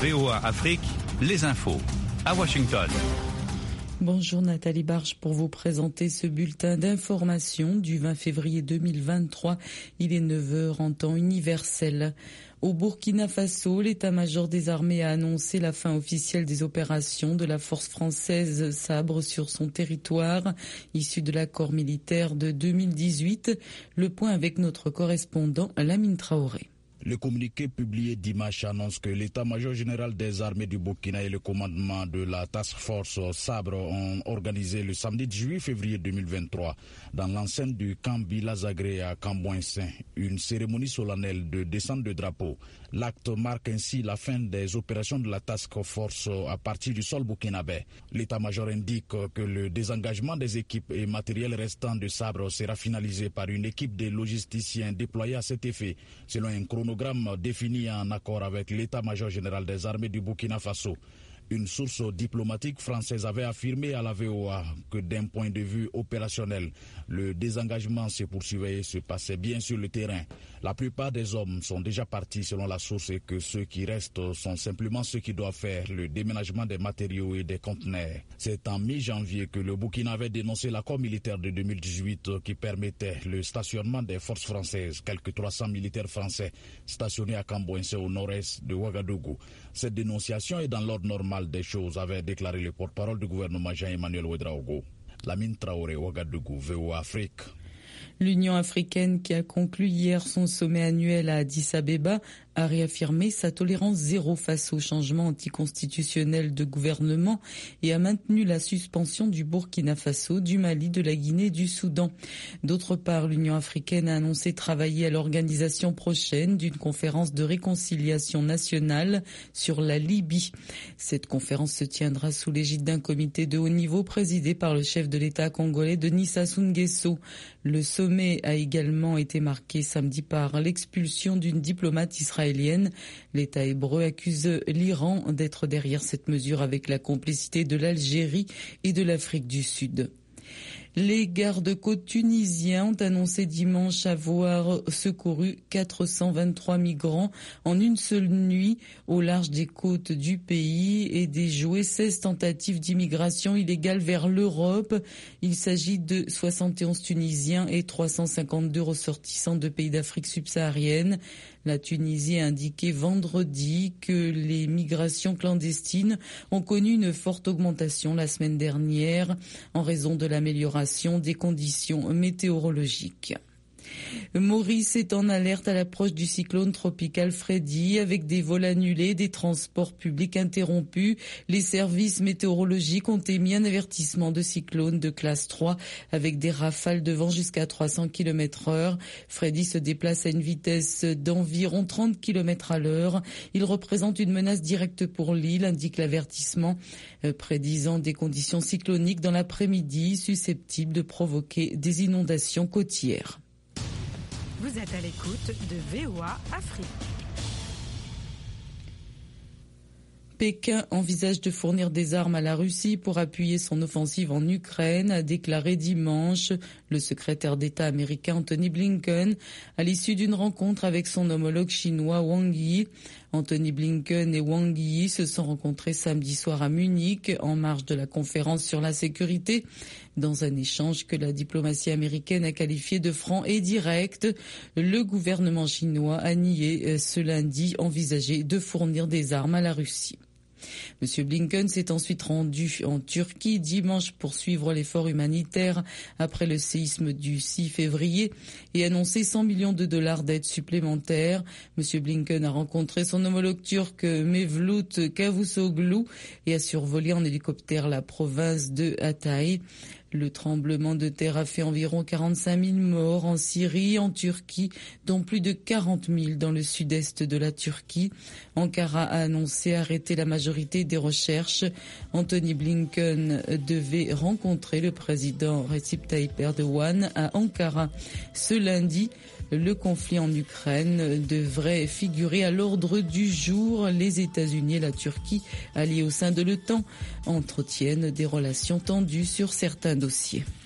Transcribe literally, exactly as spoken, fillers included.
V O A Afrique, les infos, à Washington. Bonjour Nathalie Barge pour vous présenter ce bulletin d'information du vingt février deux mille vingt-trois. Il est neuf heures en temps universel. Au Burkina Faso, l'état-major des armées a annoncé la fin officielle des opérations de la force française Sabre sur son territoire, issu de l'accord militaire de deux mille dix-huit. Le point avec notre correspondant Lamine Traoré. Le communiqué publié dimanche annonce que l'état-major général des armées du Burkina et le commandement de la task force Sabre ont organisé le samedi dix-huit février deux mille vingt-trois dans l'enceinte du camp Bilazagré à Camboinsin une cérémonie solennelle de descente de drapeau. L'acte marque ainsi la fin des opérations de la task force à partir du sol burkinabé. L'état-major indique que le désengagement des équipes et matériels restants de Sabre sera finalisé par une équipe de logisticiens déployés à cet effet, selon un chronogramme défini en accord avec l'état-major général des armées du Burkina Faso. Une source diplomatique française avait affirmé à la V O A que d'un point de vue opérationnel, le désengagement se poursuivait et se passait bien sur le terrain. La plupart des hommes sont déjà partis selon la source et que ceux qui restent sont simplement ceux qui doivent faire le déménagement des matériaux et des conteneurs. C'est en mi-janvier que le Burkina avait dénoncé l'accord militaire de deux mille dix-huit qui permettait le stationnement des forces françaises, quelques trois cents militaires français stationnés à Camboinsin au nord-est de Ouagadougou. Cette dénonciation est dans l'ordre normal des choses, avait déclaré le porte-parole du gouvernement Jean-Emmanuel Ouedraogo. Lamine Traoré, Ouagadougou, V O A Afrique. L'Union africaine, qui a conclu hier son sommet annuel à Addis-Abeba, a réaffirmé sa tolérance zéro face au changement anticonstitutionnel de gouvernement et a maintenu la suspension du Burkina Faso, du Mali, de la Guinée et du Soudan. D'autre part, l'Union africaine a annoncé travailler à l'organisation prochaine d'une conférence de réconciliation nationale sur la Libye. Cette conférence se tiendra sous l'égide d'un comité de haut niveau présidé par le chef de l'État congolais Denis Sassou Nguesso. Le sommet a également été marqué samedi par l'expulsion d'une diplomate israélienne. L'État hébreu accuse l'Iran d'être derrière cette mesure avec la complicité de l'Algérie et de l'Afrique du Sud. Les gardes-côtes tunisiens ont annoncé dimanche avoir secouru quatre cent vingt-trois migrants en une seule nuit au large des côtes du pays et déjoué seize tentatives d'immigration illégale vers l'Europe. Il s'agit de soixante et onze Tunisiens et trois cent cinquante-deux ressortissants de pays d'Afrique subsaharienne. La Tunisie a indiqué vendredi que les migrations clandestines ont connu une forte augmentation la semaine dernière en raison de l'amélioration des conditions météorologiques. Maurice est en alerte à l'approche du cyclone tropical Freddy avec des vols annulés, des transports publics interrompus. Les services météorologiques ont émis un avertissement de cyclone de classe trois avec des rafales de vent jusqu'à trois cents kilomètres heure. Freddy se déplace à une vitesse d'environ trente kilomètres à l'heure. Il représente une menace directe pour l'île, indique l'avertissement, prédisant des conditions cycloniques dans l'après-midi susceptibles de provoquer des inondations côtières. Vous êtes à l'écoute de V O A Afrique. Pékin envisage de fournir des armes à la Russie pour appuyer son offensive en Ukraine, a déclaré dimanche le secrétaire d'État américain Antony Blinken à l'issue d'une rencontre avec son homologue chinois Wang Yi. Antony Blinken et Wang Yi se sont rencontrés samedi soir à Munich en marge de la conférence sur la sécurité. Dans un échange que la diplomatie américaine a qualifié de franc et direct, le gouvernement chinois a nié ce lundi envisager de fournir des armes à la Russie. Monsieur Blinken s'est ensuite rendu en Turquie dimanche pour suivre l'effort humanitaire après le séisme du six février et annoncer cent millions de dollars d'aide supplémentaire. Monsieur Blinken a rencontré son homologue turc Mevlut Cavusoglu et a survolé en hélicoptère la province de Hatay. Le tremblement de terre a fait environ quarante-cinq mille morts en Syrie, en Turquie, dont plus de quarante mille dans le sud-est de la Turquie. Ankara a annoncé arrêter la majorité des recherches. Antony Blinken devait rencontrer le président Recep Tayyip Erdogan à Ankara ce lundi. Le conflit en Ukraine devrait figurer à l'ordre du jour. Les États-Unis et la Turquie, alliés au sein de l'OTAN, entretiennent des relations tendues sur certains dossiers.